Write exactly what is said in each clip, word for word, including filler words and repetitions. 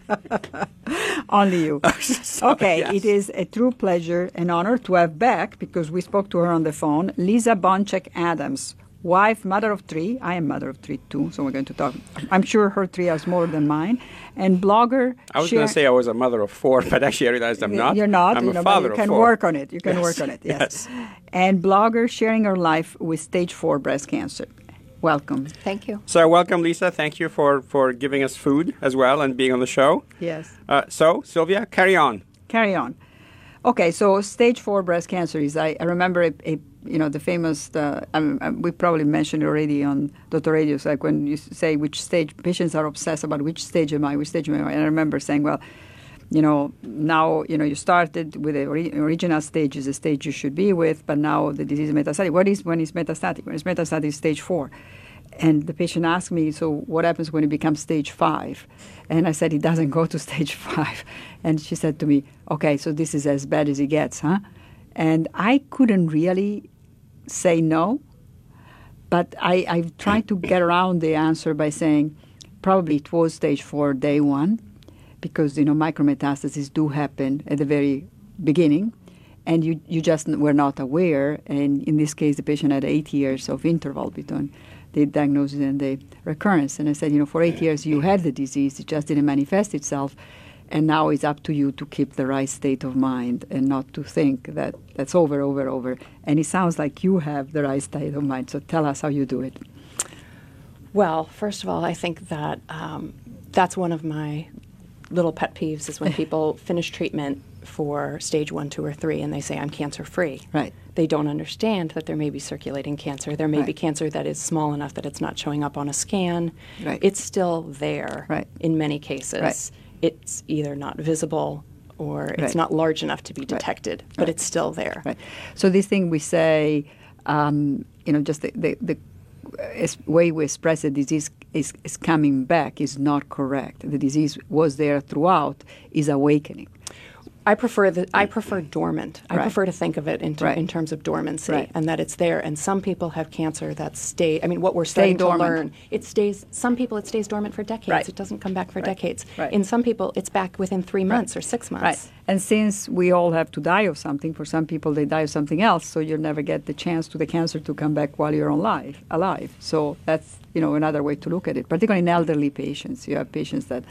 Only you. So, okay, yes. It is a true pleasure and honor to have back, because we spoke to her on the phone, Lisa Boncheck Adams, wife, mother of three. I am mother of three too, so we're going to talk. I'm sure her three is more than mine. And blogger. I was share- going to say I was a mother of four, but actually I realized I'm not. You're not. I'm you a know, but father you of can four. work on it. You can Yes, work on it, yes. yes. And blogger sharing her life with stage four breast cancer. Welcome. Thank you. So welcome, Lisa. Thank you for, for giving us food as well and being on the show. Yes. Uh, so, Sylvia, carry on. Carry on. Okay, so stage four breast cancer is, I, I remember, a, a, you know, the famous, uh, um, um, we probably mentioned already on Doctor Radio, it's like when you say which stage, patients are obsessed about which stage am I, which stage am I, and I remember saying, well, you know, now, you know, you started with the ori- original stage is the stage you should be with, but now the disease is metastatic. What is when it's metastatic? When it's metastatic, it's stage four. And the patient asked me, so what happens when it becomes stage five? And I said, it doesn't go to stage five. And she said to me, okay, so this is as bad as it gets, huh? And I couldn't really say no, but I, I tried to get around the answer by saying probably it was stage four day one, because, you know, micrometastases do happen at the very beginning, and you, you just were not aware. And in this case, the patient had eight years of interval between the diagnosis and the recurrence. And I said, you know, for eight years you had the disease, it just didn't manifest itself, and now it's up to you to keep the right state of mind and not to think that that's over, over, over. And it sounds like you have the right state of mind, so tell us how you do it. Well, first of all, I think that um, that's one of my little pet peeves is when people finish treatment for stage one, two, or three, and they say, I'm cancer-free. Right. They don't understand that there may be circulating cancer. There may Right. be cancer that is small enough that it's not showing up on a scan. Right. It's still there Right. in many cases. Right. It's either not visible or it's Right. not large enough to be detected, but Right. it's still there. Right. So this thing we say, um, you know, just the, the, the es- way we express the disease is, is coming back is not correct. The disease was there throughout, is awakening. I prefer the I prefer dormant. I Right. prefer to think of it in, ter- Right. in terms of dormancy, Right. and that it's there. And some people have cancer that stay. I mean, what we're starting to dormant. learn, it stays. Some people it stays dormant for decades. Right. It doesn't come back for Right. decades. Right. In some people, it's back within three months or six months. Right. And since we all have to die of something, for some people they die of something else, so you'll never get the chance to the cancer to come back while you're alive. alive. So that's, you know, another way to look at it, particularly in elderly patients. You have patients that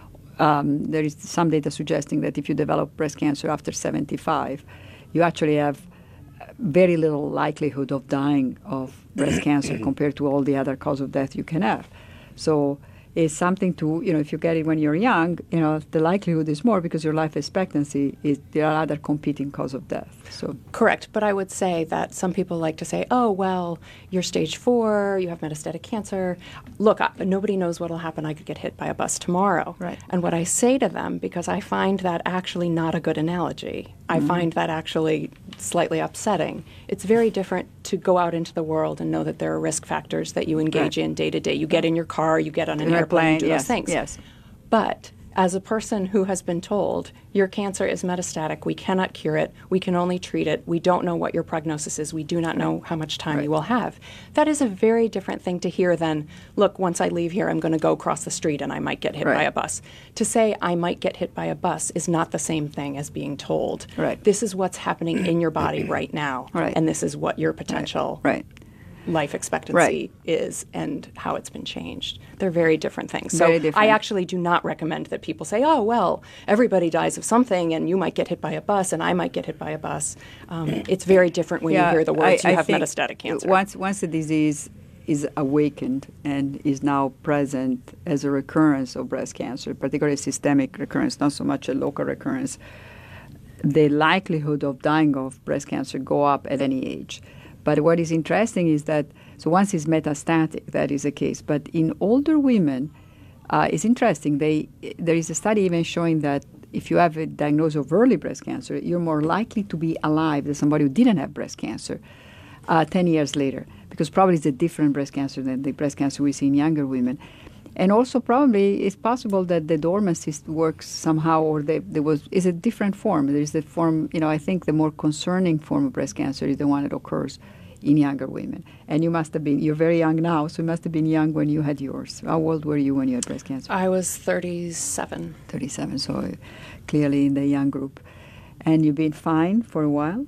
um, there is some data suggesting that if you develop breast cancer after seventy-five, you actually have very little likelihood of dying of breast cancer compared to all the other cause of death you can have. So it's something to, you know, if you get it when you're young, you know, the likelihood is more because your life expectancy is, there are other competing cause of death. So Correct. But I would say that some people like to say, oh, well, you're stage four, you have metastatic cancer. Look, I, nobody knows what will happen. I could get hit by a bus tomorrow. Right. And what I say to them, because I find that actually not a good analogy, I find that actually slightly upsetting. It's very different to go out into the world and know that there are risk factors that you engage Right. in day to day. You get in your car, you get on an An airplane, airplane, you do yes, those things. yes. But as a person who has been told your cancer is metastatic, we cannot cure it, we can only treat it, we don't know what your prognosis is, we do not know how much time Right. you will have. That is a very different thing to hear than, look, once I leave here, I'm going to go across the street and I might get hit Right. by a bus. To say I might get hit by a bus is not the same thing as being told, Right. this is what's happening in your body right now, Right. and this is what your potential right. life expectancy Right. is and how it's been changed. They're very different things. Very So different. I actually do not recommend that people say, oh, well, everybody dies of something and you might get hit by a bus and I might get hit by a bus. Um, it's very different when you hear the words, I- you I have think metastatic cancer. Once, once the disease is awakened and is now present as a recurrence of breast cancer, particularly systemic recurrence, not so much a local recurrence, the likelihood of dying of breast cancer go up at any age. But what is interesting is that, so once it's metastatic, that is the case. But in older women, uh, it's interesting. They, there is a study even showing that if you have a diagnosis of early breast cancer, you're more likely to be alive than somebody who didn't have breast cancer uh, ten years later, because probably it's a different breast cancer than the breast cancer we see in younger women. And also probably it's possible that the dormancy works somehow, or the, there was is a different form. There is the form, you know, I think the more concerning form of breast cancer is the one that occurs in younger women. And you must have been, you're very young now, so you must have been young when you had yours. How old were you when you had breast cancer? I was thirty-seven. thirty-seven, so clearly in the young group. And you've been fine for a while?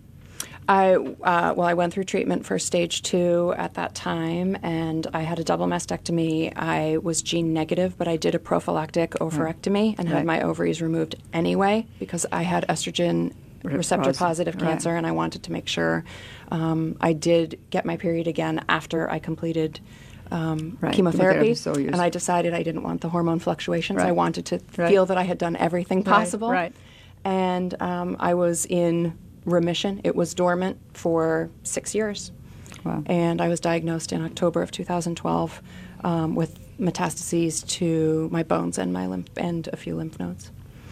I uh, well, I went through treatment for stage two at that time, and I had a double mastectomy. I was gene negative, but I did a prophylactic ovarectomy and Right. had my ovaries removed anyway because I had estrogen receptor positive Right. cancer, and I wanted to make sure. Um, I did get my period again after I completed um, Right. chemotherapy, Chemotherapy, so you're- and I decided I didn't want the hormone fluctuations. Right. I wanted to Right. feel that I had done everything Right, possible. right. And um, I was in remission. It was dormant for six years. Wow. And I was diagnosed in October of two thousand twelve um, with metastases to my bones and my lymph and a few lymph nodes.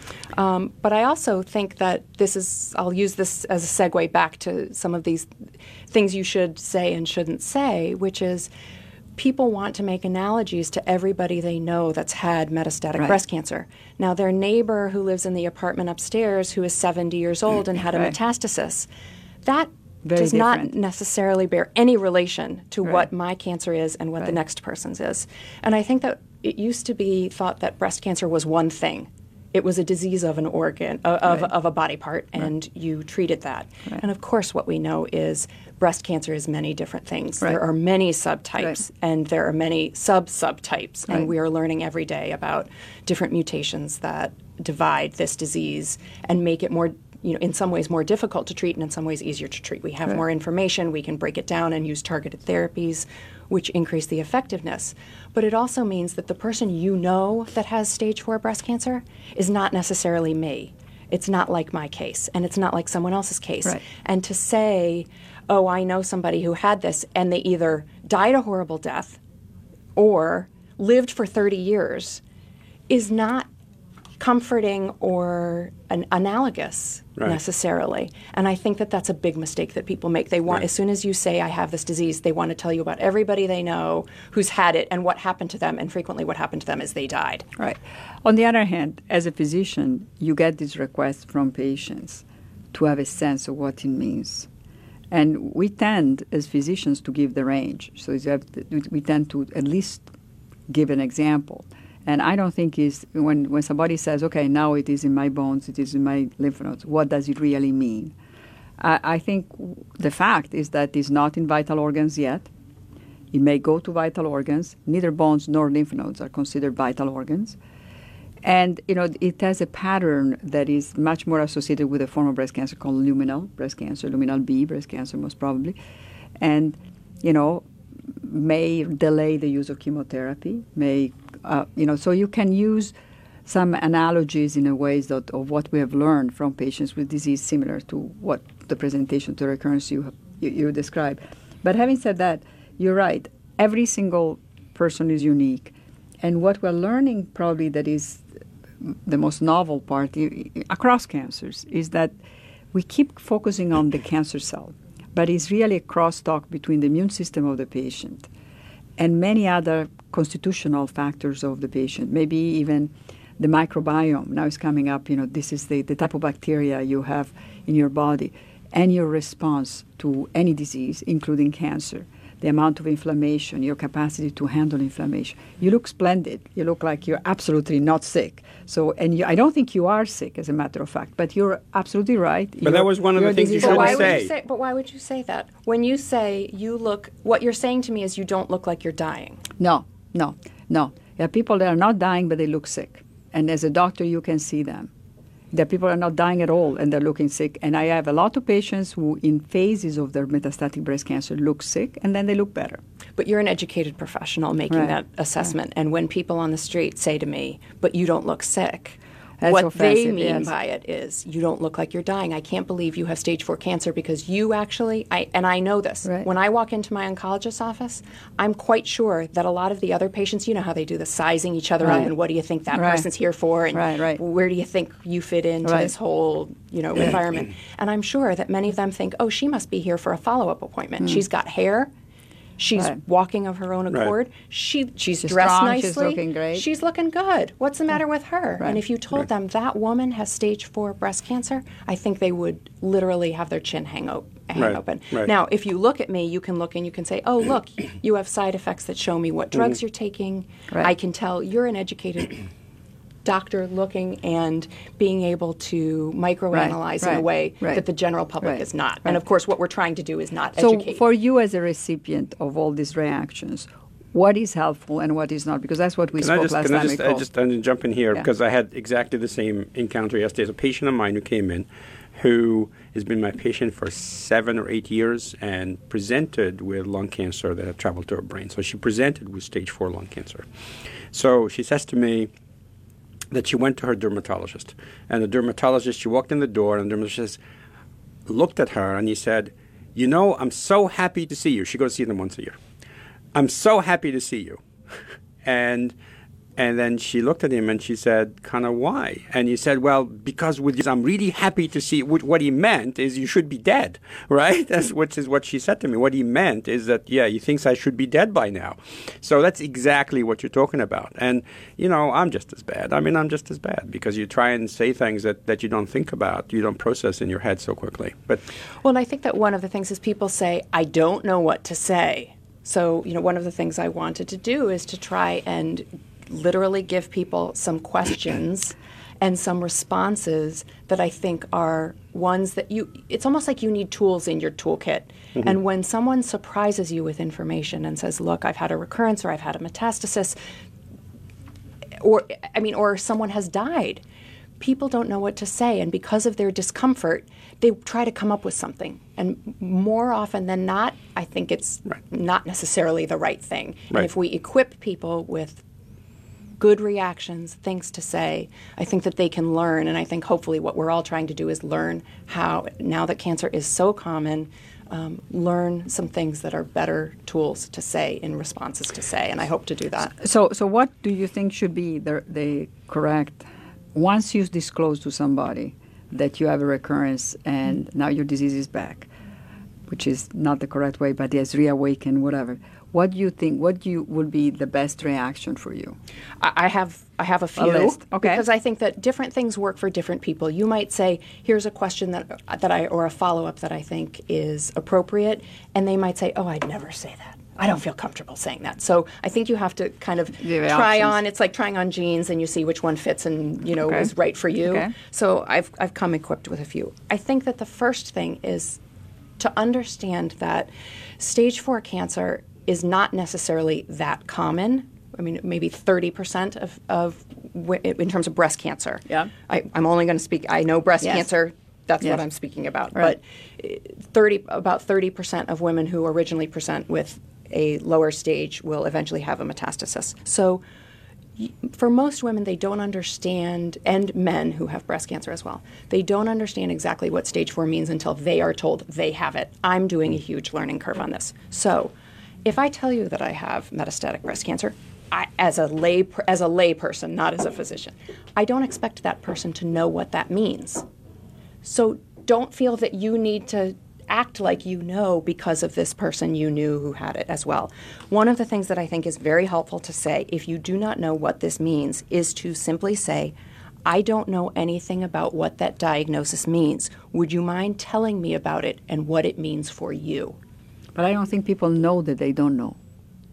Um, but I also think that this is, I'll use this as a segue back to some of these things you should say and shouldn't say, which is people want to make analogies to everybody they know that's had metastatic Right. breast cancer. Now, their neighbor who lives in the apartment upstairs who is seventy years old and had a Right. metastasis, that Very does not different. necessarily bear any relation to Right. what my cancer is and what the Right. next person's is. And I think that it used to be thought that breast cancer was one thing. It was a disease of an organ, uh, of, Right. of a body part, and you treated that. Right. And of course, what we know is breast cancer is many different things. Right. There are many subtypes, Right. and there are many sub-subtypes, Right. and we are learning every day about different mutations that divide this disease and make it more, you know, in some ways more difficult to treat and in some ways easier to treat. We have Right. more information, we can break it down and use targeted therapies, which increase the effectiveness. But it also means that the person you know that has stage four breast cancer is not necessarily me. It's not like my case, and it's not like someone else's case. Right. And to say, oh, I know somebody who had this, and they either died a horrible death or lived for thirty years, is not comforting or an analogous Right. necessarily. And I think that that's a big mistake that people make. They want, Right. as soon as you say, I have this disease, they want to tell you about everybody they know who's had it and what happened to them. And frequently what happened to them is they died. Right. On the other hand, as a physician, you get these requests from patients to have a sense of what it means. And we tend, as physicians, to give the range. So you have to, we tend to at least give an example. And I don't think is when, when somebody says, okay, now it is in my bones, it is in my lymph nodes, what does it really mean? I, I think the fact is that it's not in vital organs yet. It may go to vital organs. Neither bones nor lymph nodes are considered vital organs. And, you know, it has a pattern that is much more associated with a form of breast cancer called luminal breast cancer, luminal B breast cancer most probably. And, you know, may delay the use of chemotherapy, may, uh, you know, so you can use some analogies in a ways that of what we have learned from patients with disease similar to what the presentation to recurrence you, you, you describe. But having said that, you're right. Every single person is unique. And what we're learning probably that is the most novel part i- i- across cancers is that we keep focusing on the cancer cell, but it's really a crosstalk between the immune system of the patient and many other constitutional factors of the patient, maybe even the microbiome. Now it's coming up, you know, this is the, the type of bacteria you have in your body and your response to any disease, including cancer. The amount of inflammation, your capacity to handle inflammation. You look splendid. You look like you're absolutely not sick. So, and you, I don't think you are sick, as a matter of fact. But you're absolutely right. But that was one of the things you But shouldn't why say. would you say? But why would you say that? When you say you look, what you're saying to me is you don't look like you're dying. No, no, no. There are people that are not dying, but they look sick. And as a doctor, you can see them. There are people that are not dying at all, and they're looking sick. And I have a lot of patients who, in phases of their metastatic breast cancer, look sick, and then they look better. But you're an educated professional making Right. that assessment. And when people on the street say to me, but you don't look sick, That's what they offensive, mean yes. by it is you don't look like you're dying. I can't believe you have stage four cancer because you actually, I, and I know this, Right. when I walk into my oncologist's office, I'm quite sure that a lot of the other patients, you know how they do the sizing each other Right. up and what do you think that Right. person's here for and Right, right. where do you think you fit into Right. this whole, you know, environment. And I'm sure that many of them think, oh, she must be here for a follow-up appointment. She's got hair. She's Right. walking of her own Right. accord. She she's, She's dressed strong, nicely. she's looking great. She's looking good. What's the matter with her? Right. And if you told them that woman has stage four breast cancer, I think they would literally have their chin hang up hang Right, open. right. Now, if you look at me, you can look and you can say, oh, look, you have side effects that show me what drugs you're taking. Right. I can tell you're an educated doctor looking and being able to microanalyze Right, in a way right, that the general public right, is not. right. And of course, what we're trying to do is not So educate. for you as a recipient of all these reactions, what is helpful and what is not? Because that's what we Can spoke I just, last can I time. just, I Nicole. just I just jump in here Yeah. because I had exactly the same encounter yesterday. There's a patient of mine who came in who has been my patient for seven or eight years and presented with lung cancer that had traveled to her brain. So she presented with stage four lung cancer. So she says to me that she went to her dermatologist. And the dermatologist, she walked in the door and the dermatologist looked at her and he said, you know, I'm so happy to see you. She goes to see them once a year. I'm so happy to see you. and and then she looked at him and she said, kind of why? And he said, well, because with you, I'm really happy to see. What he meant is you should be dead, right? That's which is what she said to me. What he meant is that, yeah, he thinks I should be dead by now. So that's exactly what you're talking about. And, you know, I'm just as bad. I mean, I'm just as bad because you try and say things that, that you don't think about, you don't process in your head so quickly. But Well, and I think that one of the things is people say, I don't know what to say. So, you know, one of the things I wanted to do is to try and literally give people some questions and some responses that I think are ones that you, it's almost like you need tools in your toolkit. Mm-hmm. And when someone surprises you with information and says, look, I've had a recurrence or I've had a metastasis, or, I mean, or someone has died, people don't know what to say. And because of their discomfort, they try to come up with something. And more often than not, I think it's Right. not necessarily the right thing. Right. And if we equip people with good reactions, things to say, I think that they can learn. And I think hopefully what we're all trying to do is learn how, now that cancer is so common, um, learn some things that are better tools to say in responses to say. And I hope to do that. So, so what do you think should be the, the correct, once you disclose to somebody that you have a recurrence and now your disease is back, which is not the correct way, but it's reawakened, whatever. What do you think? What do you would be the best reaction for you? I I have I have a few list, okay. because I think that different things work for different people. You might say, "Here's a question that that I or a follow up that I think is appropriate," and they might say, "Oh, I'd never say that. I don't feel comfortable saying that." So I think you have to kind of Give try options. on. It's like trying on jeans, and you see which one fits and you know Okay. is right for you. Okay. So I've I've come equipped with a few. I think that the first thing is to understand that stage four cancer is not necessarily that common. I mean, maybe thirty percent of, of w- in terms of breast cancer. Yeah. I, I'm only going to speak, I know breast Yes. cancer, that's Yes. what I'm speaking about. Right. But uh, thirty, about thirty percent of women who originally present with a lower stage will eventually have a metastasis. So y- for most women, they don't understand, and men who have breast cancer as well, they don't understand exactly what stage four means until they are told they have it. I'm doing a huge learning curve on this. So if I tell you that I have metastatic breast cancer, I, as a lay as a lay person, not as a physician, I don't expect that person to know what that means. So don't feel that you need to act like you know because of this person you knew who had it as well. One of the things that I think is very helpful to say, if you do not know what this means, is to simply say, I don't know anything about what that diagnosis means. Would you mind telling me about it and what it means for you? But I don't think people know that they don't know.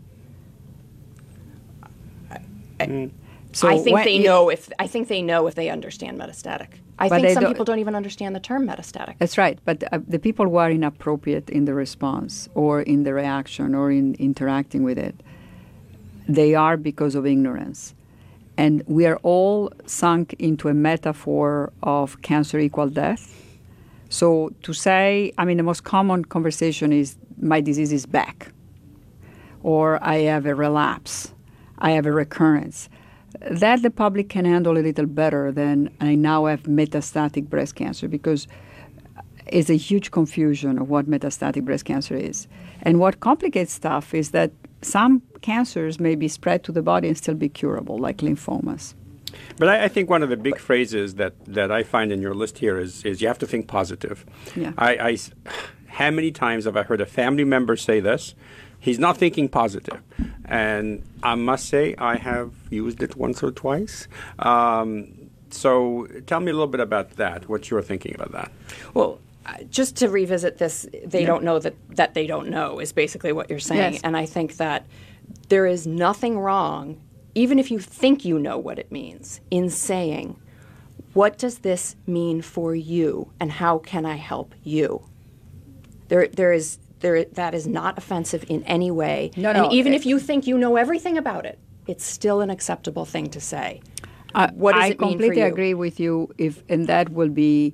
So I think when they you- know if I think they know if they understand metastatic. I But think they some don't- people don't even understand the term metastatic. That's right. But uh, the people who are inappropriate in the response or in the reaction or in interacting with it, they are because of ignorance. And we are all sunk into a metaphor of cancer equal death. So to say, I mean, the most common conversation is, my disease is back, or I have a relapse, I have a recurrence. That the public can handle a little better than I now have metastatic breast cancer, because it's a huge confusion of what metastatic breast cancer is. And what complicates stuff is that some cancers may be spread to the body and still be curable, like lymphomas. But I, I think one of the big phrases that, that I find in your list here is, is you have to think positive. Yeah. I, I s- how many times have I heard a family member say this? He's not thinking positive. And I must say I have used it once or twice. Um, so tell me a little bit about that, what you're thinking about that. Well, just to revisit this, they Yeah. don't know that, that they don't know is basically what you're saying. Yes. And I think that there is nothing wrong, even if you think you know what it means, in saying, what does this mean for you and how can I help you? There, there is, there, that is not offensive in any way. No, and no, even it- if you think you know everything about it, it's still an acceptable thing to say. I, What does I it mean for completely you? agree with you. If and that will be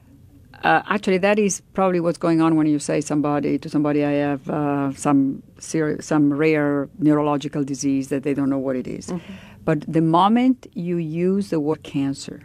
uh, actually that is probably what's going on when you say somebody to somebody I have uh, some serious, some rare neurological disease that they don't know what it is. Mm-hmm. But the moment you use the word cancer,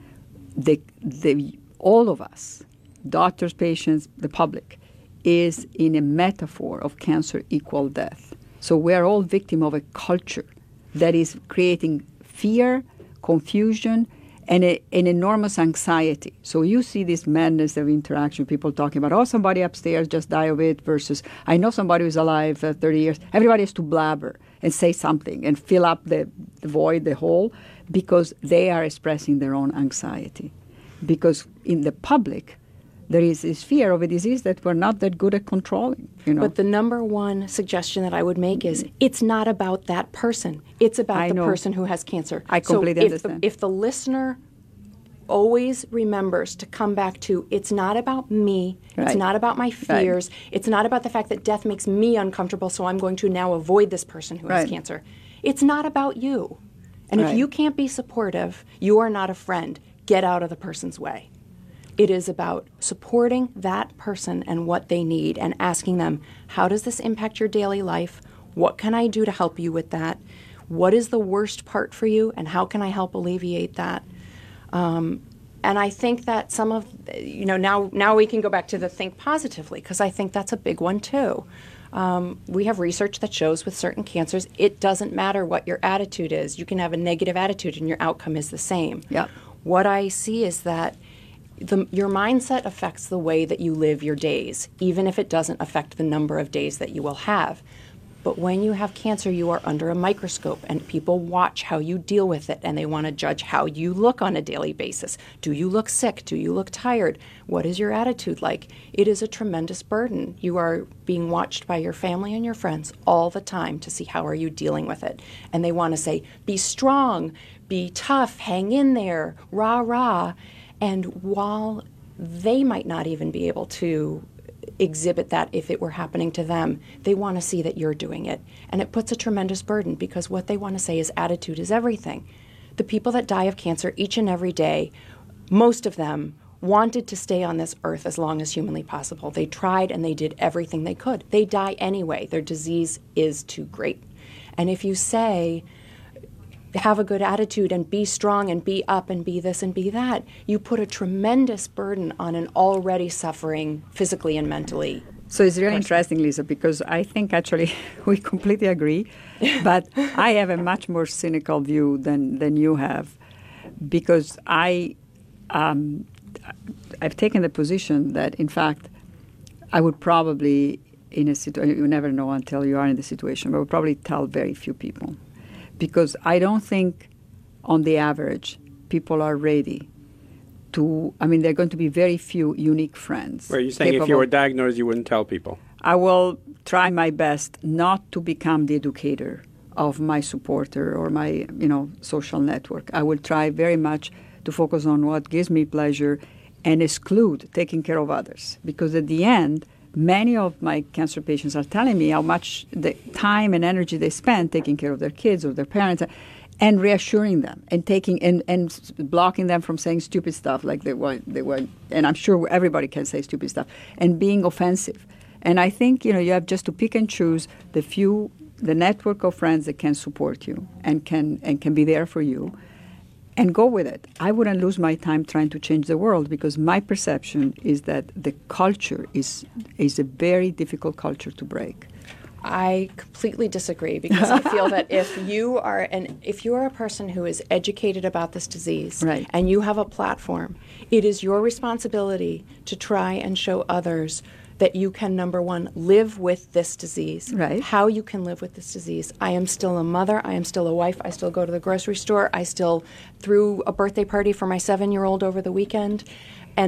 the the all of us, doctors, patients, the public, is in a metaphor of cancer equal death. So we are all victim of a culture that is creating fear, confusion, and a, an enormous anxiety. So you see this madness of interaction, people talking about, oh, somebody upstairs just died of it, versus I know somebody who's alive uh, thirty years. Everybody has to blabber and say something and fill up the, the void, the hole, because they are expressing their own anxiety. Because in the public, there is this fear of a disease that we're not that good at controlling. You know? But the number one suggestion that I would make is it's not about that person. It's about I the know. person who has cancer. I completely so if understand. The, if the listener always remembers to come back to, it's not about me, Right. it's not about my fears, it's not about the fact that death makes me uncomfortable, so I'm going to now avoid this person who Right. has cancer. It's not about you. And Right. if you can't be supportive, you are not a friend. Get out of the person's way. It is about supporting that person and what they need and asking them, how does this impact your daily life? What can I do to help you with that? What is the worst part for you, and how can I help alleviate that? Um, and I think that some of, you know, now, now we can go back to the think positively, because I think that's a big one too. Um, we have research that shows with certain cancers, it doesn't matter what your attitude is. You can have a negative attitude and your outcome is the same. Yep. What I see is that the, your mindset affects the way that you live your days, even if it doesn't affect the number of days that you will have. But when you have cancer, you are under a microscope, and people watch how you deal with it, and they want to judge how you look on a daily basis. Do you look sick? Do you look tired? What is your attitude like? It is a tremendous burden. You are being watched by your family and your friends all the time to see how are you dealing with it. And they want to say, be strong, be tough, hang in there, rah, rah. And while they might not even be able to exhibit that if it were happening to them, they want to see that you're doing it. And it puts a tremendous burden, because what they want to say is attitude is everything. The people that die of cancer each and every day, most of them wanted to stay on this earth as long as humanly possible. They tried and they did everything they could. They die anyway. Their disease is too great. And if you say, have a good attitude and be strong and be up and be this and be that, you put a tremendous burden on an already suffering physically and mentally. So it's really interesting, Lisa, because I think actually we completely agree, but I have a much more cynical view than, than you have, because I, um, I've taken the position that, in fact, I would probably, in a situation, you never know until you are in the situation, but I would probably tell very few people. Because I don't think, on the average, people are ready to, I mean, there are going to be very few unique friends. Were you saying if you capable- were diagnosed, you wouldn't tell people? I will try my best not to become the educator of my supporter or my, you know, social network. I will try very much to focus on what gives me pleasure and exclude taking care of others. Because at the end, many of my cancer patients are telling me how much the time and energy they spend taking care of their kids or their parents, and reassuring them and taking and, and blocking them from saying stupid stuff like they were they were. And I'm sure everybody can say stupid stuff, and being offensive. And I think, you know, you have just to pick and choose the few, the network of friends that can support you and can and can be there for you. And go with it. I wouldn't lose my time trying to change the world, because my perception is that the culture is is a very difficult culture to break. I completely disagree, because I feel that if you are an if you are a person who is educated about this disease, Right. and you have a platform, it is your responsibility to try and show others that you can, number one, live with this disease. Right. How you can live with this disease. I am still a mother. I am still a wife. I still go to the grocery store. I still threw a birthday party for my seven-year-old over the weekend. And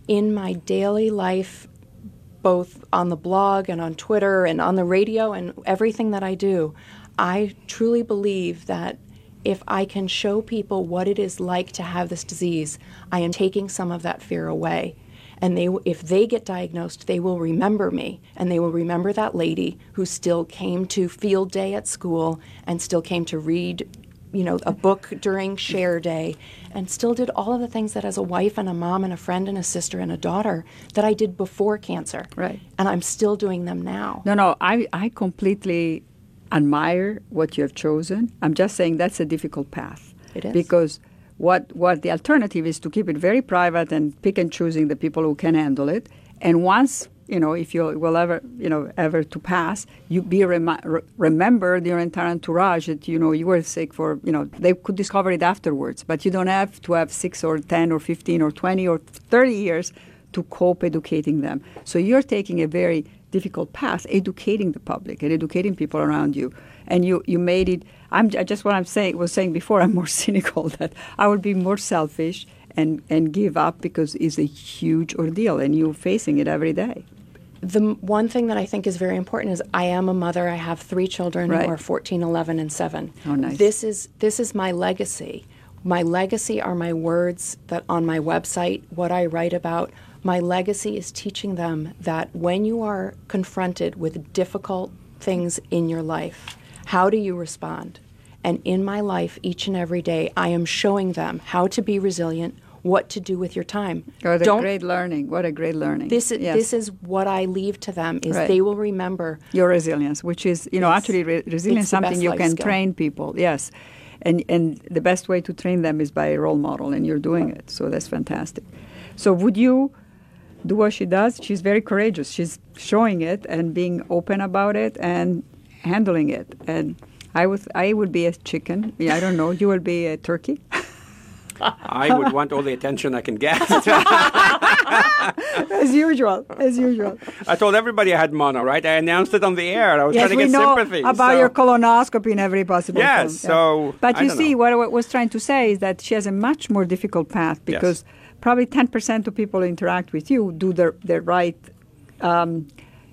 in my daily life, both on the blog and on Twitter and on the radio and everything that I do, I truly believe that if I can show people what it is like to have this disease, I am taking some of that fear away. And they, if they get diagnosed, they will remember me, and they will remember that lady who still came to field day at school and still came to read, you know, a book during share day, and still did all of the things that as a wife and a mom and a friend and a sister and a daughter that I did before cancer. Right. And I'm still doing them now. No, no, I, I completely admire what you have chosen. I'm just saying that's a difficult path. It is. Because what what the alternative is to keep it very private and pick and choosing the people who can handle it. And once, you know, if you will ever, you know, ever to pass, you be remi- re- remembered your entire entourage that, you know, you were sick for, you know, they could discover it afterwards. But you don't have to have six or ten or fifteen or twenty or thirty years to cope educating them. So you're taking a very difficult path, educating the public and educating people around you. And you, you made it, I'm just what I'm saying, was saying before, I'm more cynical, that I would be more selfish and, and give up because it's a huge ordeal and you're facing it every day. The m- one thing that I think is very important is I am a mother. I have three children Right. who are fourteen, eleven, and seven. Oh, nice. This is this is my legacy. My legacy are my words that on my website, what I write about. My legacy is teaching them that when you are confronted with difficult things in your life, how do you respond? And in my life, each and every day, I am showing them how to be resilient, what to do with your time. What a Don't- great learning. What a great learning. This is, Yes. this is what I leave to them, is Right. they will remember. Your resilience, which is, you know, Yes. actually re- resilience It's is the something best you life can skill. train people, yes. And and the best way to train them is by a role model, and you're doing it. So that's fantastic. So would you do what she does? She's very courageous. She's showing it and being open about it and handling it. And I would, I would be a chicken. Yeah, I don't know. You will be a turkey. I would want all the attention I can get. As usual, as usual. I told everybody I had mono, right? I announced it on the air. I was Yes, trying to we get know sympathy. about so- your colonoscopy in every possible Yes, form. so But I you don't see, know. what I was trying to say is that she has a much more difficult path because probably ten percent of people who interact with you do the, the right um,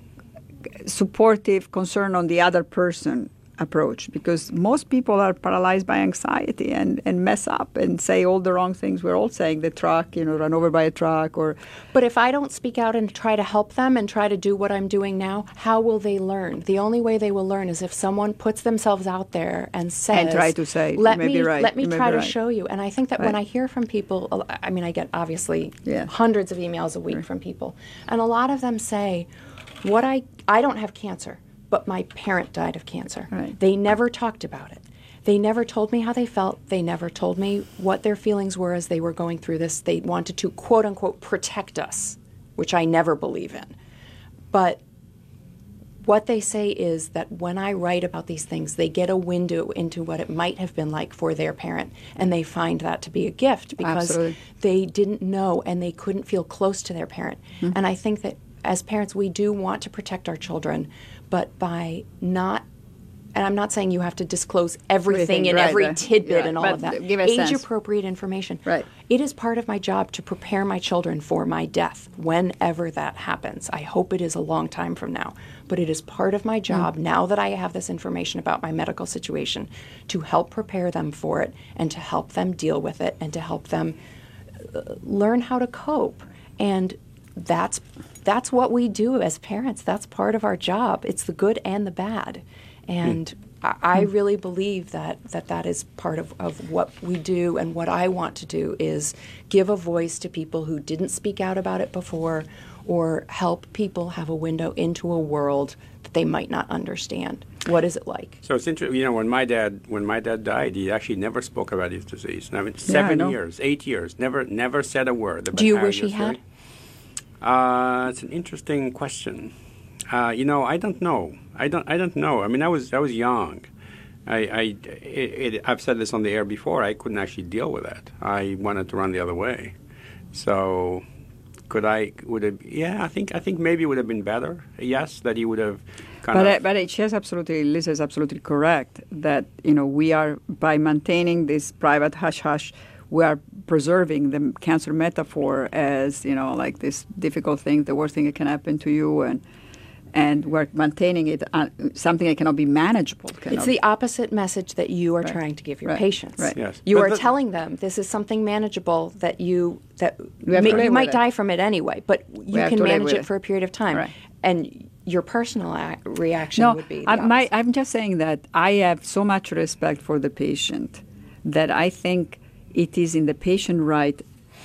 supportive concern on the other person approach, because most people are paralyzed by anxiety and, and mess up and say all the wrong things. We're all saying the truck, you know, run over by a truck or... But if I don't speak out and try to help them and try to do what I'm doing now, how will they learn? The only way they will learn is if someone puts themselves out there and says, And try to say, let you may me, be right, let me you may try be to right." show you. And I think that when Right. I hear from people, I mean, I get obviously Yeah. hundreds of emails a week from people. And a lot of them say, what I, I don't have cancer, but my parent died of cancer. Right. They never talked about it. They never told me how they felt. They never told me what their feelings were as they were going through this. They wanted to, quote unquote, protect us, which I never believe in. But what they say is that when I write about these things, they get a window into what it might have been like for their parent, and they find that to be a gift because Absolutely. they didn't know and they couldn't feel close to their parent. Mm-hmm. And I think that as parents, we do want to protect our children, but by not, and I'm not saying you have to disclose everything Everything, and right, every right. tidbit Yeah, and all but of that. give a sense. Age-appropriate information. Right. It is part of my job to prepare my children for my death, whenever that happens. I hope it is a long time from now. But it is part of my job, mm. now that I have this information about my medical situation, to help prepare them for it and to help them deal with it and to help them uh, learn how to cope. And that's that's what we do as parents. That's part of our job. It's the good and the bad. And mm. I, I really believe that, that that is part of, of what we do, and what I want to do is give a voice to people who didn't speak out about it before, or help people have a window into a world that they might not understand. What is it like? So it's interesting. You know, when my dad when my dad died, he actually never spoke about his disease. I mean, seven yeah, I years, eight years, never never said a word about Do you how wish was he had? doing. Uh, it's an interesting question. Uh, you know, I don't know. I don't. I don't know. I mean, I was I was young. I, I it, it, I've said this on the air before. I couldn't actually deal with that. I wanted to run the other way. So, could I? Would it? Yeah, I think I think maybe it would have been better. Yes, that he would have. Kind But, of, uh, but it, she has absolutely, Lisa is absolutely correct that, you know, we are, by maintaining this private hush-hush, we are preserving the cancer metaphor as, you know, like this difficult thing, the worst thing that can happen to you, and and we're maintaining it uh, something that cannot be manageable. Cannot it's the opposite message that you are right. trying to give your right. patients. Right. Yes. You But are the, telling them this is something manageable that you that We have may, to live you with might it. die from it anyway, but you have can to live manage with it, it. for a period of time. Right. And your personal ac- reaction No, would be the I, my, opposite. I'm just saying that I have so much respect for the patient that I think it is in the patient right.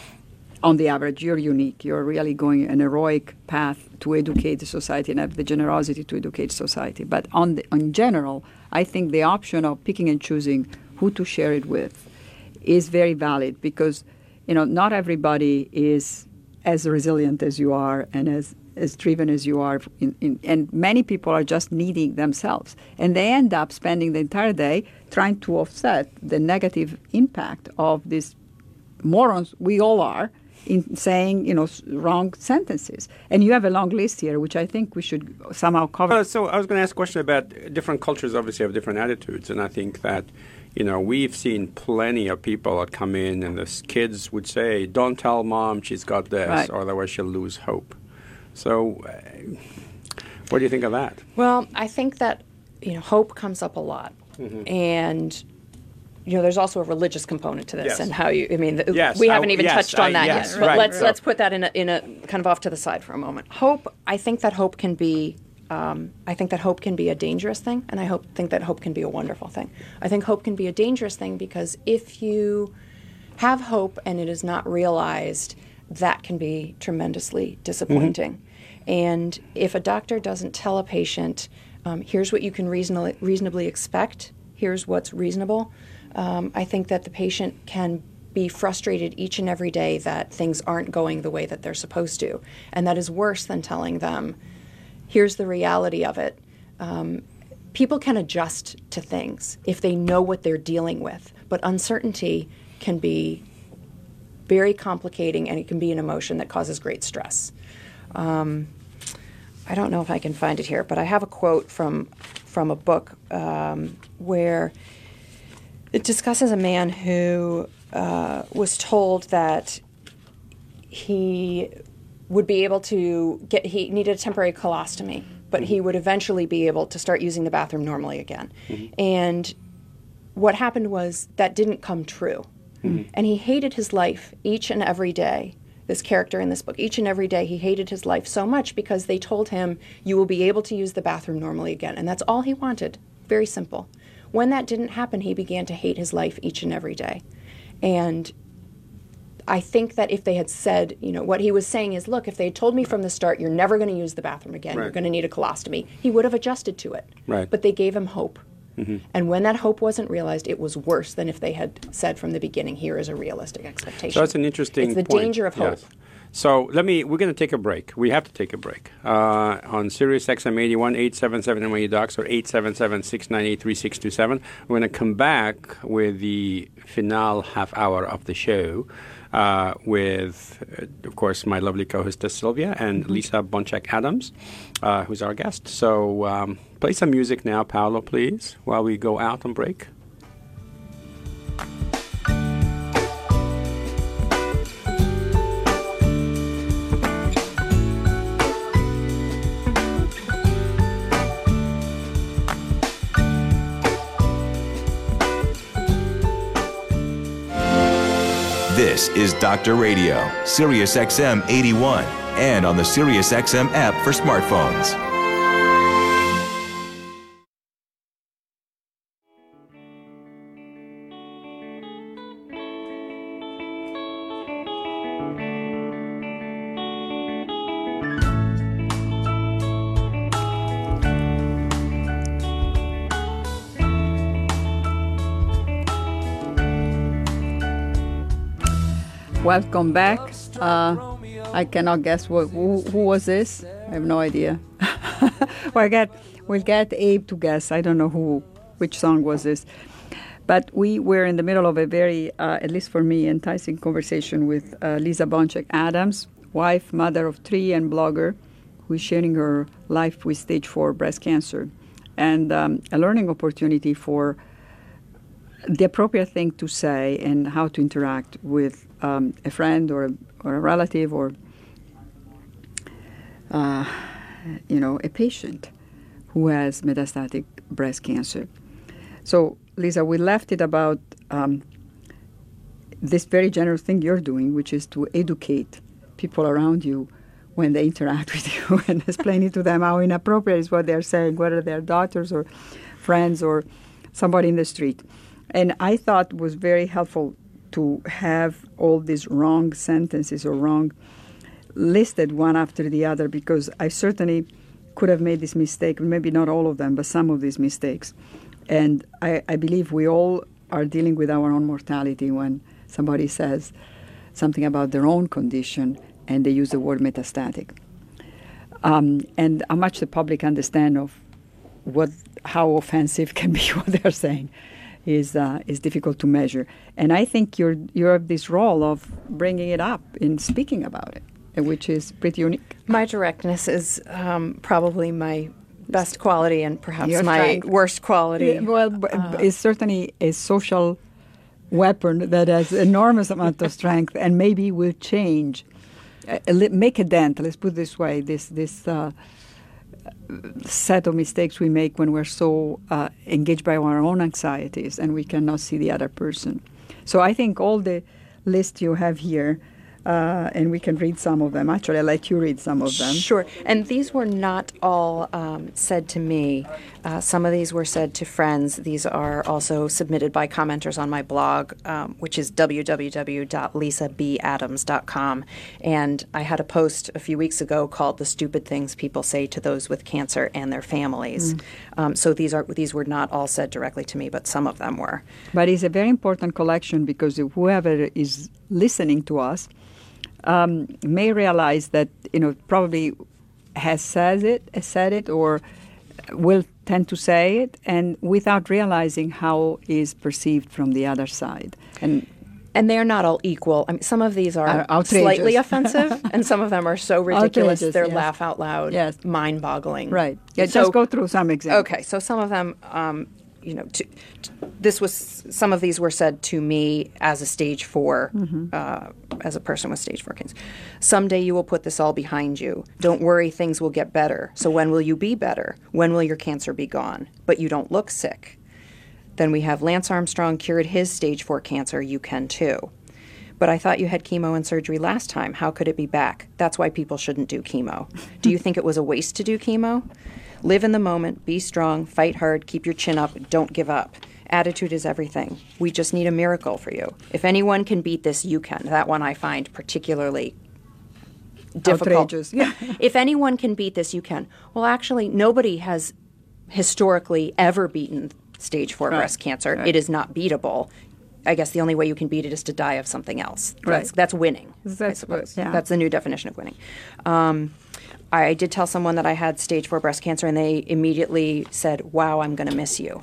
On the average, you're unique. You're really going an heroic path to educate the society and have the generosity to educate society. But on the, in general, I think the option of picking and choosing who to share it with is very valid because, you know, not everybody is as resilient as you are and as, as driven as you are. In, in, and many people are just needing themselves. And they end up spending the entire day trying to offset the negative impact of these morons we all are in saying, you know, wrong sentences. And you have a long list here, which I think we should somehow cover. Uh, so I was going to ask a question about different cultures obviously have different attitudes. And I think that, you know, we've seen plenty of people that come in and the kids would say, don't tell mom she's got this, Right. or otherwise she'll lose hope. So uh, what do you think of that? Well, I think that, you know, hope comes up a lot. Mm-hmm. And you know, there's also a religious component to this, yes. and how you. I mean, the, yes, we haven't I, even yes, touched on I, that yes, yet. But right, let's right. let's put that in a in a kind of off to the side for a moment. Hope. I think that hope can be. Um, I think that hope can be a dangerous thing, and I hope think that hope can be a wonderful thing. I think hope can be a dangerous thing because if you have hope and it is not realized, that can be tremendously disappointing. Mm-hmm. And if a doctor doesn't tell a patient, um, here's what you can reasonably reasonably expect. Here's what's reasonable. Um, I think that the patient can be frustrated each and every day that things aren't going the way that they're supposed to. And that is worse than telling them, here's the reality of it. Um, people can adjust to things if they know what they're dealing with. But uncertainty can be very complicating, and it can be an emotion that causes great stress. Um, I don't know if I can find it here, but I have a quote from, from a book um, where it discusses a man who uh, was told that he would be able to get, he needed a temporary colostomy, but mm-hmm. he would eventually be able to start using the bathroom normally again. Mm-hmm. And what happened was that didn't come true. Mm-hmm. And he hated his life each and every day. This character in this book, each and every day he hated his life so much because they told him, you will be able to use the bathroom normally again. And that's all he wanted. Very simple. When that didn't happen, he began to hate his life each and every day. And I think that if they had said, you know, what he was saying is, look, if they had told me from the start, you're never going to use the bathroom again, right. you're going to need a colostomy, he would have adjusted to it. Right. But they gave him hope. Mm-hmm. And when that hope wasn't realized, it was worse than if they had said from the beginning, here is a realistic expectation. So that's an interesting It's the point. danger of hope. Yes. So let me, we're going to take a break. We have to take a break. Uh, on Sirius X M eighty-one, eight seven seven N Y U Docs, or eight seven seven, six nine eight, three six two seven. We're going to come back with the final half hour of the show uh, with, uh, of course, my lovely co-hostess Sylvia and mm-hmm. Lisa Bonchak-Adams, uh, who's our guest. So um, play some music now, Paolo, please, while we go out on break. This is Doctor Radio, Sirius X M eighty-one, and on the Sirius X M app for smartphones. Welcome back. Uh, I cannot guess what, who, who was this. I have no idea. we'll get we'll get Abe to guess. I don't know who, which song was this. But we were in the middle of a very, uh, at least for me, enticing conversation with uh, Lisa Bonchak-Adams, wife, mother of three, and blogger, who is sharing her life with stage four breast cancer, and um, a learning opportunity for the appropriate thing to say and how to interact with um, a friend or a, or a relative or uh, you know a patient who has metastatic breast cancer. So, Lisa, we left it about um, this very general thing you're doing, which is to educate people around you when they interact with you and explaining to them how inappropriate is what they're saying, whether they're doctors or friends or somebody in the street. And I thought it was very helpful to have all these wrong sentences or wrong listed one after the other, because I certainly could have made this mistake, maybe not all of them, but some of these mistakes. And I, I believe we all are dealing with our own mortality when somebody says something about their own condition and they use the word metastatic. Um, and how much the public understand of what how offensive can be what they're saying is uh, is difficult to measure. And I think you're you have this role of bringing it up in speaking about it, which is pretty unique. My directness is um, probably my best quality and perhaps Your my strength. worst quality. Yeah, well, b- Uh, it's certainly a social weapon that has enormous amount of strength and maybe will change, uh, li- make a dent, let's put it this way, this, this uh, set of mistakes we make when we're so uh, engaged by our own anxieties and we cannot see the other person. So I think all the list you have here, uh, and we can read some of them. Actually, I'll let you read some of them. Sure. And these were not all um, said to me. Uh, some of these were said to friends. These are also submitted by commenters on my blog, um, which is w w w dot lisa b adams dot com. And I had a post a few weeks ago called "The Stupid Things People Say to Those with Cancer and Their Families." Mm. Um, so these are these were not all said directly to me, but some of them were. But it's a very important collection because whoever is listening to us Um, may realize that, you know, probably has said it, has said it, or will tend to say it, and without realizing how it is perceived from the other side. And and they're not all equal. I mean, some of these are Uh, outrageous. slightly offensive, and some of them are so ridiculous Outrageous, they're yes. laugh out loud, Yes. mind-boggling. right, yeah, So- just go through some examples. Okay, so some of them, um, you know, to, to, this was some of these were said to me as a stage four, mm-hmm. uh, as a person with stage four cancer. Someday you will put this all behind you. Don't worry, things will get better. So when will you be better? When will your cancer be gone? But you don't look sick. Then we have Lance Armstrong cured his stage four cancer. You can too. But I thought you had chemo and surgery last time. How could it be back? That's why people shouldn't do chemo. Do you think it was a waste to do chemo? Live in the moment, be strong, fight hard, keep your chin up, don't give up. Attitude is everything. We just need a miracle for you. If anyone can beat this, you can. That one I find particularly difficult. Outrageous, yeah. If anyone can beat this, you can. Well, actually, nobody has historically ever beaten stage four Right. breast cancer. Right. It is not beatable. I guess the only way you can beat it is to die of something else. That's, Right. that's winning, I That's suppose. what- yeah. That's the new definition of winning. Um, I did tell someone that I had stage four breast cancer, and they immediately said, wow, I'm going to miss you.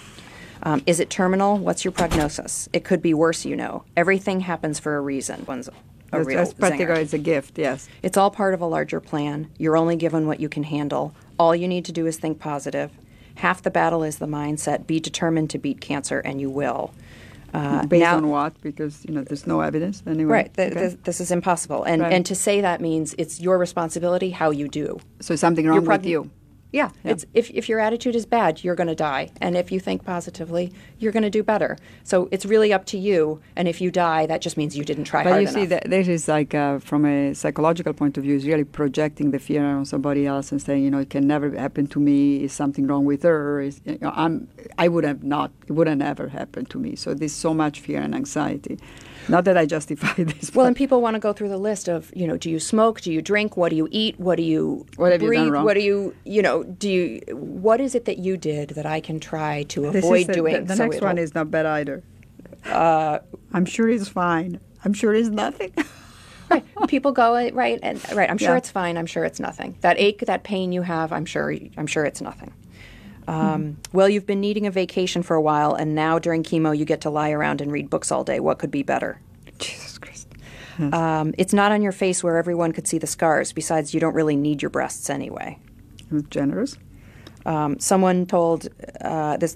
Um, is it terminal? What's your prognosis? It could be worse, you know. Everything happens for a reason. One's a That's, real that's particular, zinger. it's a gift, yes. It's all part of a larger plan. You're only given what you can handle. All you need to do is think positive. Half the battle is the mindset. Be determined to beat cancer, and you will. Uh, Based now- on what? Because, you know, there's no evidence anyway. Right. Th- Okay. th- this is impossible. And Right. and to say that means it's your responsibility how you do. So something wrong Your with prog- you. Yeah. Yeah. It's if, if your attitude is bad, you're going to die. And if you think positively, you're going to do better. So it's really up to you. And if you die, that just means you didn't try But hard you enough. see, that this is like, uh, from a psychological point of view, is really projecting the fear on somebody else and saying, you know, it can never happen to me. Is something wrong with her? Is, you know, I'm, I would have not, it would have never happened to me. So there's so much fear and anxiety. Not that I justify this. Well, but and people want to go through the list of, you know, do you smoke? Do you drink? What do you eat? What do you What have you breathe? done wrong? What do you, you know, do you, what is it that you did that I can try to this avoid is the, doing? The, the so next it'll- one is not bad either. Uh, I'm sure it's fine. I'm sure it's nothing. right. People go right and right. I'm sure Yeah. it's fine. I'm sure it's nothing. That ache, that pain you have, I'm sure. I'm sure it's nothing. Um, Mm-hmm. Well, you've been needing a vacation for a while, and now during chemo, you get to lie around and read books all day. What could be better? Jesus Christ. Um, it's not on your face where everyone could see the scars. Besides, you don't really need your breasts anyway. It was generous. Um, someone told uh, this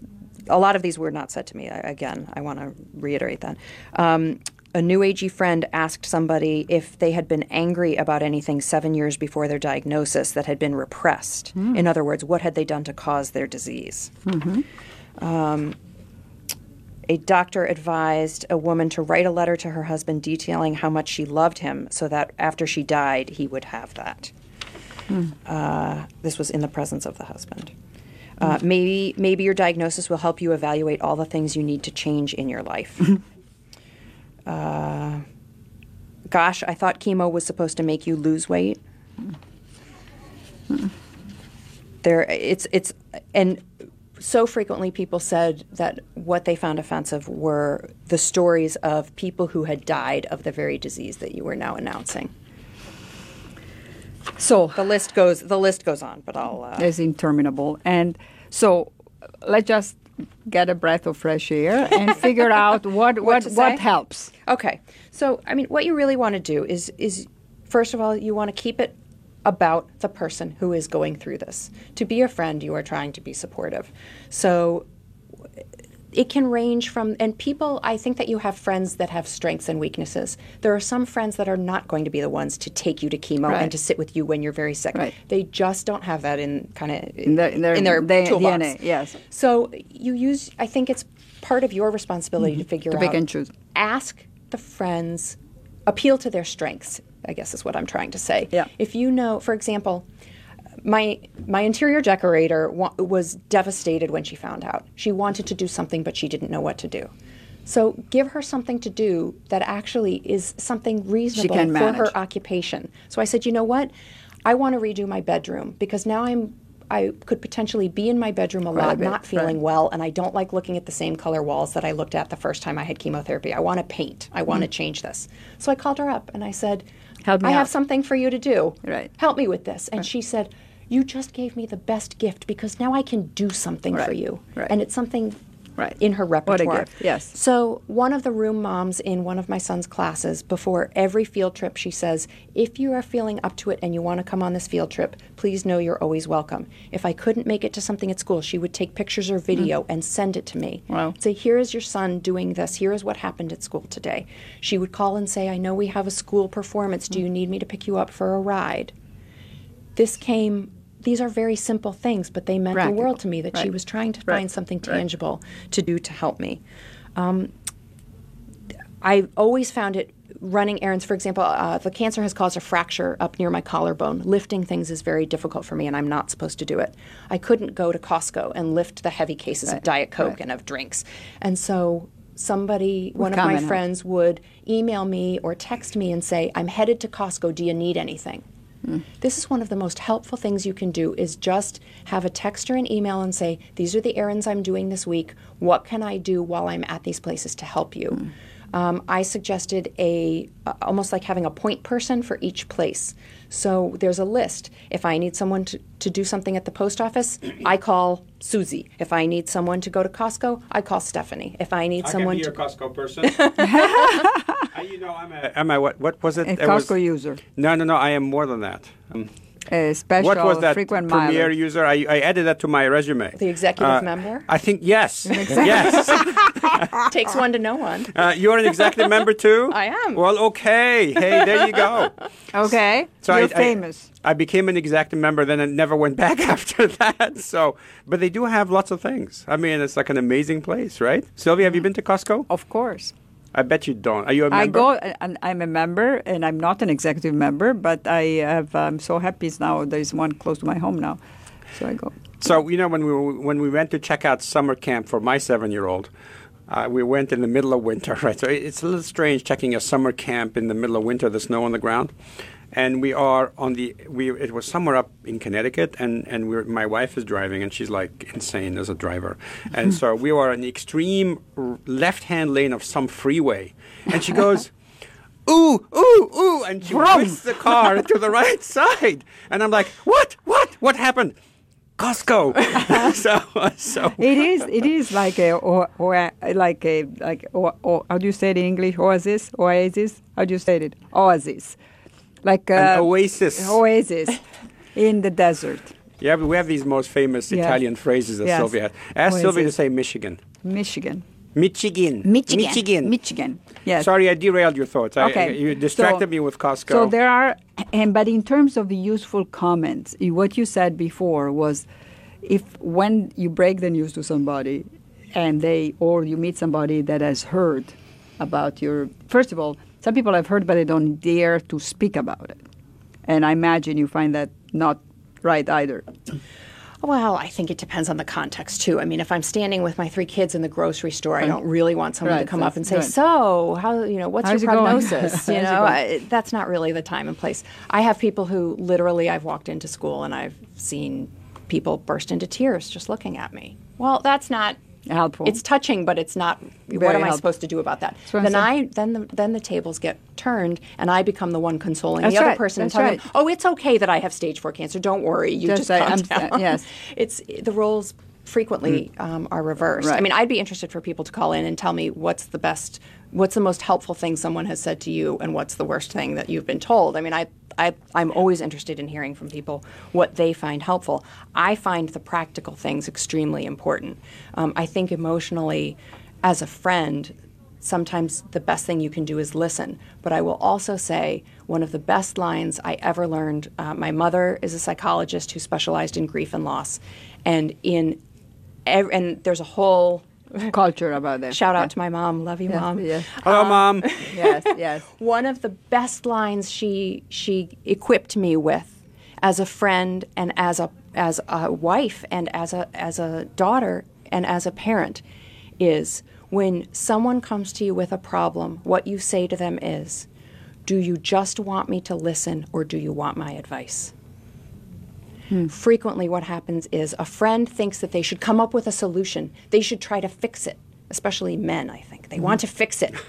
a lot of these were not said to me. I, again, I want to reiterate that. Um, a New Agey friend asked somebody if they had been angry about anything seven years before their diagnosis that had been repressed. Mm. In other words, what had they done to cause their disease? Mm-hmm. Um, a doctor advised a woman to write a letter to her husband detailing how much she loved him so that after she died, he would have that. Mm. Uh, this was in the presence of the husband. Uh, mm. Maybe maybe your diagnosis will help you evaluate all the things you need to change in your life. uh, gosh, I thought chemo was supposed to make you lose weight. Mm. There, it's it's and. So frequently people said that what they found offensive were the stories of people who had died of the very disease that you were now announcing. So the list goes the list goes on, but I'll uh, it's interminable. And so let's just get a breath of fresh air and figure out what what what, what helps. Okay. So I mean what you really want to do is is first of all you want to keep it about the person who is going through this. To be a friend, you are trying to be supportive. So it can range from, and people, I think that you have friends that have strengths and weaknesses. There are some friends that are not going to be the ones to take you to chemo right. and to sit with you when you're very sick. Right. They just don't have that in kind of in their, in their, in their they, toolbox. D N A, yes. So you use, I think it's part of your responsibility mm-hmm. to figure to out. pick and choose. Ask the friends, appeal to their strengths, I guess is what I'm trying to say. Yeah. If you know, for example, my my interior decorator wa- was devastated when she found out. She wanted to do something, but she didn't know what to do. So give her something to do that actually is something reasonable for manage. her occupation. So I said, you know what? I want to redo my bedroom because now I'm I could potentially be in my bedroom a lot, bit, not feeling right. well, and I don't like looking at the same color walls that I looked at the first time I had chemotherapy. I want to paint. I want to mm. change this. So I called her up and I said, Help me I out. have something for you to do. Right. Help me with this. And right. she said, you just gave me the best gift because now I can do something right. for you. Right. And it's something right. in her repertoire. What a gift, yes. So one of the room moms in one of my son's classes, before every field trip, she says, if you are feeling up to it and you want to come on this field trip, please know you're always welcome. If I couldn't make it to something at school, she would take pictures or video mm. and send it to me. Wow. Say, here is your son doing this. Here is what happened at school today. She would call and say, I know we have a school performance. Do you need me to pick you up for a ride? This came... These are very simple things, but they meant Practical. the world to me that right. she was trying to right. find something right. tangible to do to help me. Um, I've always found it running errands. For example, uh, the cancer has caused a fracture up near my collarbone. Lifting things is very difficult for me, and I'm not supposed to do it. I couldn't go to Costco and lift the heavy cases right. of Diet Coke right. and of drinks. And so somebody, Would one of my help. friends would email me or text me and say, I'm headed to Costco. Do you need anything? Mm. This is one of the most helpful things you can do is just have a text or an email and say, these are the errands I'm doing this week. What can I do while I'm at these places to help you? Mm. Um, I suggested a uh, almost like having a point person for each place. So there's a list. If I need someone to, to do something at the post office, I call Susie. If I need someone to go to Costco, I call Stephanie. If I need I someone can be to... your Costco person. I, you know, I'm a, I'm a what, what was it? A It Costco was, user. No, no, no, I am more than that. Um, A special what was that frequent premier miler. user? I, I added that to my resume. The executive uh, member? I think, yes. yes. Takes one to know one. Uh, you're an executive member too? I am. Well, okay. Hey, there you go. Okay. So You're I, famous. I, I became an executive member, then I never went back after that. So, but they do have lots of things. I mean, it's like an amazing place, right? Sylvia, have you been to Costco? Of course. I bet you don't. Are you a member? I go, and I'm a member, and I'm not an executive member, but I have. I'm so happy now. There's one close to my home now, so I go. So you know, when we were, when we went to check out summer camp for my seven-year-old, uh, we went in the middle of winter, right? So it's a little strange checking a summer camp in the middle of winter, the snow on the ground. And we are on the we. It was somewhere up in Connecticut, and and we're, my wife is driving, and she's like insane as a driver, and so we were in the extreme r- left-hand lane of some freeway, and she goes, "Ooh, ooh, ooh," and she twists the car to the right side, and I'm like, "What? What? What happened?" Costco. so, so It is. It is like a or, or like a like or, or, how do you say it in English? Oasis, oasis. How do you say it? Oasis. Like uh, an oasis. Oasis in the desert. Yeah, but we have these most famous Yes. Italian phrases that Yes. Sylvia has. Ask What is Sylvia it? to say Michigan. Michigan. Michigan. Michigan. Michigan. Michigan. Yes. Sorry, I derailed your thoughts. I- Okay. I, you distracted So- me with Costco. So there are, and but in terms of the useful comments, i- what you said before was, if when you break the news to somebody, and they or you meet somebody that has heard about your, first of all, some people have heard but they don't dare to speak about it, and I imagine you find that not right either. Well, I think it depends on the context too. I mean, if I'm standing with my three kids in the grocery store, I don't really want someone Right, to come up and say, that's "So, how you know, what's How's your it going?" prognosis?" How's You it know, going? I, that's not really the time and place. I have people who literally, I've walked into school and I've seen people burst into tears just looking at me. Well, that's not Helpful. It's touching, but it's not. Very what am I helpful. supposed to do about that? That's what I'm Then saying. I then the then the tables get turned, and I become the one consoling That's the other right, person and that's telling right. them, "Oh, it's okay that I have stage four cancer. Don't worry. You Just just, say, calm I'm- down." yes. It's the roles frequently um, are reversed. I Right. mean, I'd be interested for people to call in and tell me what's the best, what's the most helpful thing someone has said to you, and what's the worst thing that you've been told. I mean, I, I, I'm always interested in hearing from people what they find helpful. I find the practical things extremely important. Um, I think emotionally, as a friend, sometimes the best thing you can do is listen. But I will also say one of the best lines I ever learned, uh, my mother is a psychologist who specialized in grief and loss. And in ev- and there's a whole Culture about that. shout out to my mom, love you, Yes, mom. yes. Hello, Mom. yes, yes. One of the best lines she she equipped me with as a friend and as a as a wife and as a as a daughter and as a parent is, when someone comes to you with a problem, what you say to them is, "Do you just want me to listen, or do you want my advice?" Frequently what happens is a friend thinks that they should come up with a solution. They should try to fix it, especially men, I think. They want to fix it.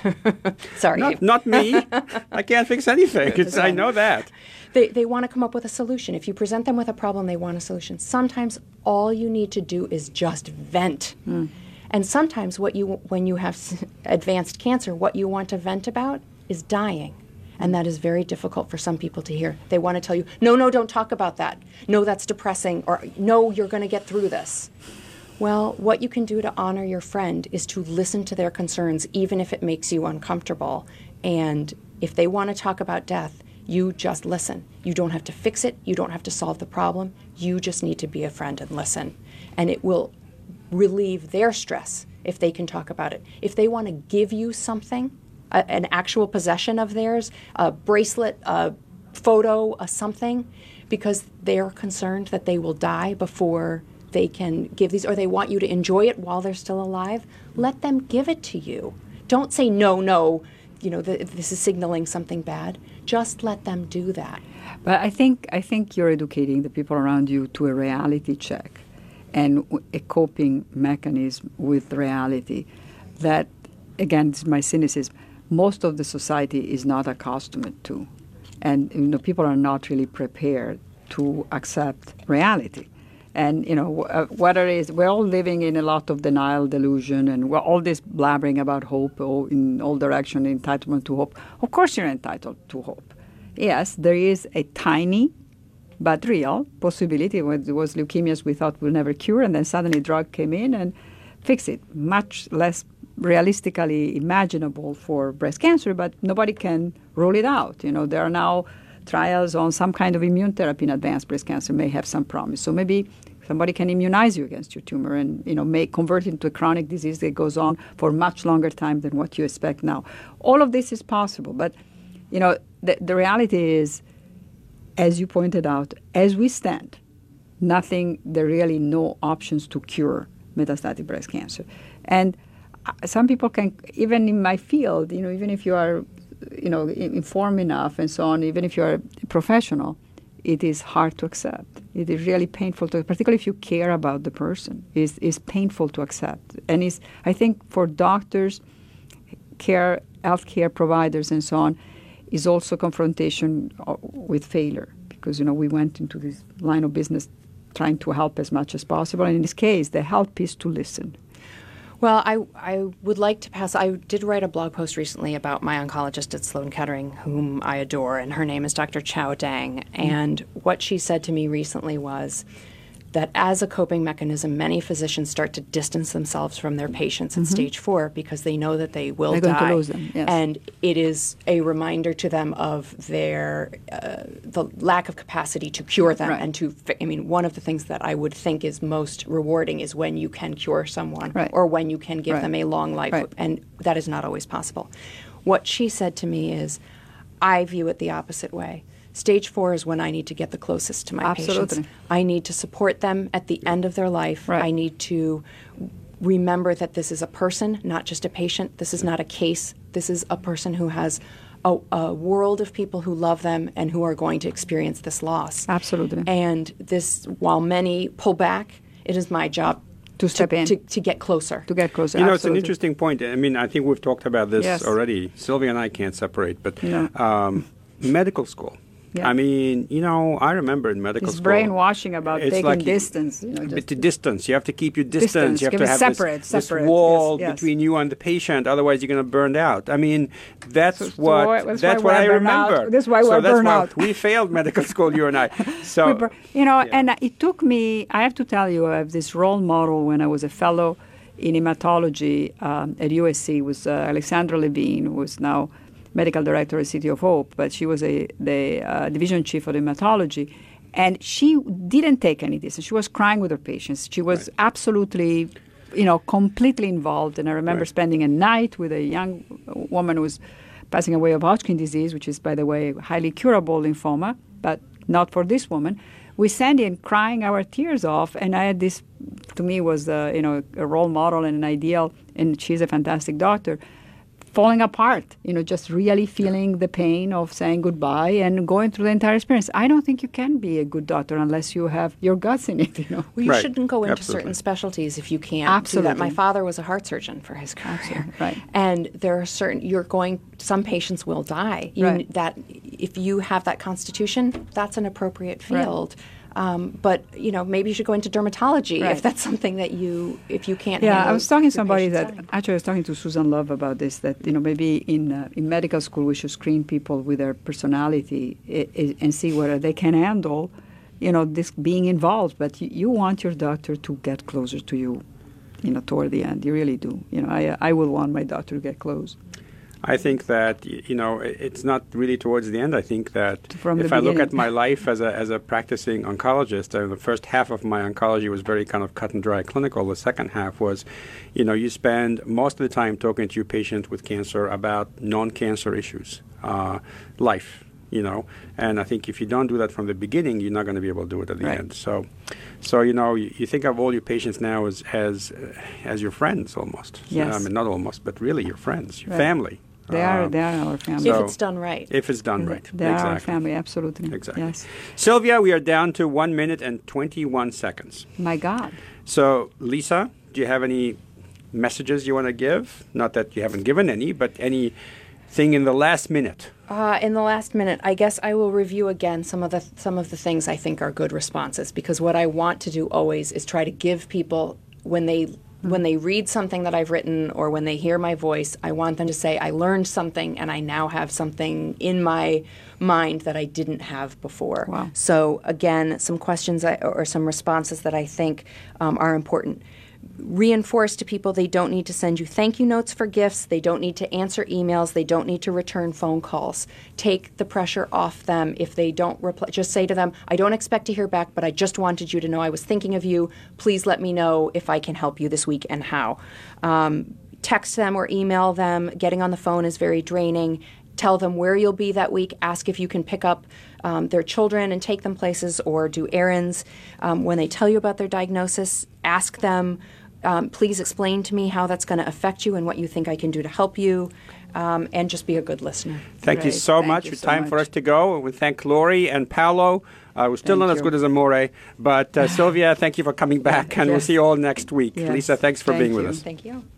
Sorry. Not, Abe. not me. I can't fix anything. It's, I know that. They, they want to come up with a solution. If you present them with a problem, they want a solution. Sometimes all you need to do is just vent. And sometimes what you, when you have s- advanced cancer, what you want to vent about is dying. And that is very difficult for some people to hear. They want to tell you, no, no, don't talk about that. No, that's depressing. Or no, you're going to get through this. Well, what you can do to honor your friend is to listen to their concerns, even if it makes you uncomfortable. And if they want to talk about death, you just listen. You don't have to fix it. You don't have to solve the problem. You just need to be a friend and listen. And it will relieve their stress if they can talk about it. If they want to give you something, a, an actual possession of theirs, a bracelet, a photo, a something, because they're concerned that they will die before they can give these, or they want you to enjoy it while they're still alive, let them give it to you. Don't say, no, no, you know, th- this is signaling something bad. Just let them do that. But I think I think you're educating the people around you to a reality check and w- a coping mechanism with reality that, again, this is my cynicism, most of the society is not accustomed to. And you know, people are not really prepared to accept reality. And you know, uh, whether it is, we're all living in a lot of denial, delusion, and we're all this blabbering about hope or in all direction, entitlement to hope. Of course you're entitled to hope. Yes, there is a tiny but real possibility. When there was leukemias we thought we'll never cure, and then suddenly drug came in and fixed it. Much less realistically imaginable for breast cancer, but nobody can rule it out. You know, there are now trials on some kind of immune therapy in advanced breast cancer may have some promise. So maybe somebody can immunize you against your tumor and, you know, may convert it into a chronic disease that goes on for much longer time than what you expect now. All of this is possible, but, you know, the, the reality is, as you pointed out, as we stand, nothing, there are really no options to cure metastatic breast cancer. And uh, some people can, even in my field, you know, even if you are, you know, informed enough and so on, even if you're a professional, it is hard to accept. It is really painful to, particularly if you care about the person, is is painful to accept. And it's, I think for doctors, care, healthcare providers and so on, is also confrontation with failure. Because, you know, we went into this line of business trying to help as much as possible. And in this case, the help is to listen. Well, I, I would like to pass. I did write a blog post recently about my oncologist at Sloan Kettering, whom I adore, and her name is Doctor Chao Dang. And what she said to me recently was that as a coping mechanism, many physicians start to distance themselves from their patients at mm-hmm. stage four because they know that they will They're die. going to lose them, yes. And it is a reminder to them of their uh, the lack of capacity to cure them right. and to. I mean, one of the things that I would think is most rewarding is when you can cure someone right. or when you can give right. them a long life, right. and that is not always possible. What she said to me is, I view it the opposite way. Stage four is when I need to get the closest to my Absolutely. patients. I need to support them at the end of their life. Right. I need to remember that this is a person, not just a patient. This is not a case. This is a person who has a, a world of people who love them and who are going to experience this loss. Absolutely. And this, while many pull back, it is my job to step to, in. To, to get closer. To get closer. You know, Absolutely. it's an interesting point. I mean, I think we've talked about this yes. already. Sylvia and I can't separate, but no. um, medical school. Yeah. I mean, you know, I remember in medical it's school. brainwashing about it's taking like distance. You know, just the distance. You have to keep your distance. distance. You have Keep to have separate, this, separate. this wall yes, yes. between you and the patient. Otherwise, you're going to burn out. I mean, that's so, what so that's, that's why what I remember. Out. That's why so we're that's burn why out. we failed medical school, you and I. So bur- you know, yeah. and it took me. I have to tell you, I have this role model when I was a fellow in hematology um, at U S C. Was uh, Alexandra Levine, who was now medical director at City of Hope, but she was a the uh, division chief of hematology, and she didn't take any distance. She was crying with her patients. She was right. absolutely, you know, completely involved. And I remember right. spending a night with a young woman who was passing away of Hodgkin disease, which is, by the way, highly curable lymphoma, but not for this woman. We sat in crying our tears off, and I had this, to me, was uh, you know a role model and an ideal, and she's a fantastic doctor, falling apart, you know, just really feeling the pain of saying goodbye and going through the entire experience. I don't think you can be a good doctor unless you have your guts in it, you know. Well, you right. shouldn't go into Absolutely. certain specialties if you can't Absolutely. do that. My father was a heart surgeon for his career. Absolutely. Right. And there are certain, you're going, some patients will die. You, right. That if you have that constitution, that's an appropriate field. Right. Um, but, you know, maybe you should go into dermatology right. if that's something that you, if you can't Yeah, handle I was talking to somebody that, time. actually I was talking to Susan Love about this, that, you know, maybe in uh, in medical school we should screen people with their personality I- I- and see whether they can handle, you know, this being involved. But you, you want your doctor to get closer to you, you know, toward the end. You really do. You know, I, I will want my doctor to get close. I think that, you know, it's not really towards the end. I think that From if the I look at beginning. my life as a as a practicing oncologist, uh, the first half of my oncology was very kind of cut and dry clinical. The second half was, you know, you spend most of the time talking to your patient with cancer about non-cancer issues, uh, life, you know. And I think if you don't do that from the beginning, you're not going to be able to do it at the Right. end. So, so you know, you, you think of all your patients now as as uh, as your friends almost. Yes. I mean, not almost, but really your friends, your Right. family. They are Uh, they are our family. If So- it's done right. If it's done right. They exactly. are our family, absolutely. Exactly. Yes. Sylvia, we are down to one minute and twenty-one seconds. My God. So, Lisa, do you have any messages you want to give? Not that you haven't given any, but anything in the last minute? Uh, in the last minute, I guess I will review again some of the some of the things I think are good responses, because what I want to do always is try to give people, when they when they read something that I've written or when they hear my voice, I want them to say, I learned something and I now have something in my mind that I didn't have before. Wow. So again, some questions I, or some responses that I think um, are important. Reinforce to people they don't need to send you thank you notes for gifts, they don't need to answer emails, they don't need to return phone calls. Take the pressure off them if they don't reply. Just say to them, I don't expect to hear back, but I just wanted you to know I was thinking of you. Please let me know if I can help you this week and how. Um, text them or email them. Getting on the phone is very draining. Tell them where you'll be that week. Ask if you can pick up um, their children and take them places or do errands. Um, when they tell you about their diagnosis, ask them, um, please explain to me how that's going to affect you and what you think I can do to help you, um, and just be a good listener. Thank you Great. so Thank much. you It's so time much. for us to go. We thank Lori and Paolo. Uh, we're still Thank not as you. good as Amore, but uh, Sylvia, thank you for coming back, and we'll Yes. see you all next week. Yes. Lisa, thanks for Thank being with you. us. Thank you.